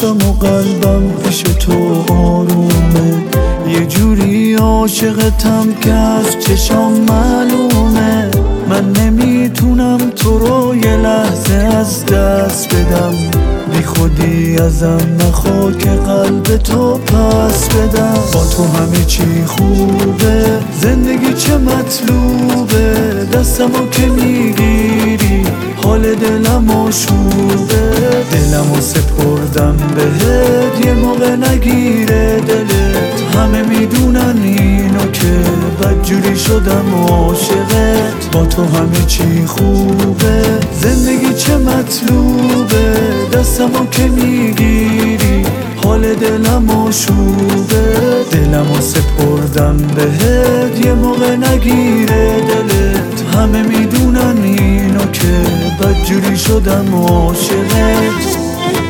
نشستم و قلبم پیش تو آرومه، یه جوری عاشقتم که از چشام معلومه. من نمیتونم تو رو یه لحظه از دست بدم، بی خودی ازم نخوا که قلب تو پس بدم. با تو همه چی خوبه، زندگی چه مطلوبه، دستمو که میگیری حال دلم آشوبه. دلمو سپردم بهت یه موقع نگیره دلت، همه میدونن اینو که بدجوری شدم عاشقت. با تو همه چی خوبه، زندگی چه مطلوبه، دستمو که میگیری حال دلم آشوبه. دلمو سپردم بهت یه موقع نگیره دلت، همه میدونن اینو که بدجوری شدم عاشقت.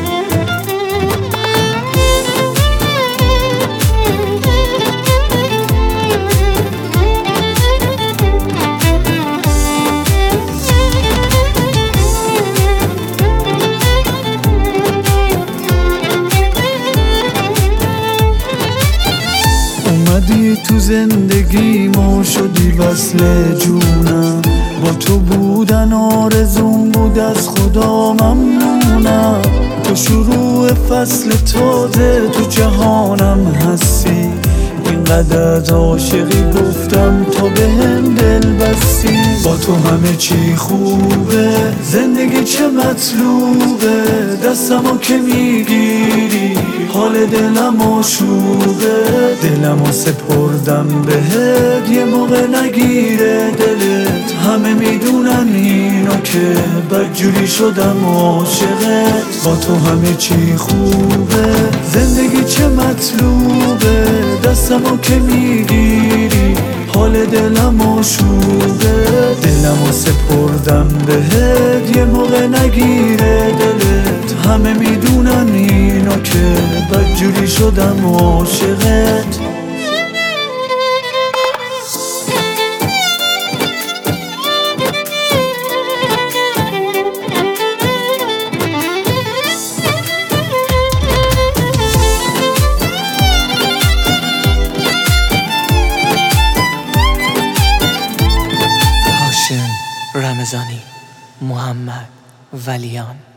اومدی تو زندگی ما شدی وصل جونم، با تو بودن آرزوم بود از خدا ممنونم. تو شروع فصل تازه تو جهانم هستی، اینقدر عاشقی گفتم تا بهم دل بستی. با تو همه چی خوبه، زندگی چه مطلوبه، دستمو که میگیری حال دلم آشوبه. دلمو سپردم بهت یه موقع نگیره دلت، همه میدونن اینو که بدجوری شدم عاشقت. با تو همه چی خوبه، زندگی چه مطلوبه، دستمو که میگیری حال دلم آشوبه. دلمو سپردم بهت یه موقع نگیره دلت، همه میدونن اینو که بدجوری شدم عاشقت. رمضانی محمد ولیان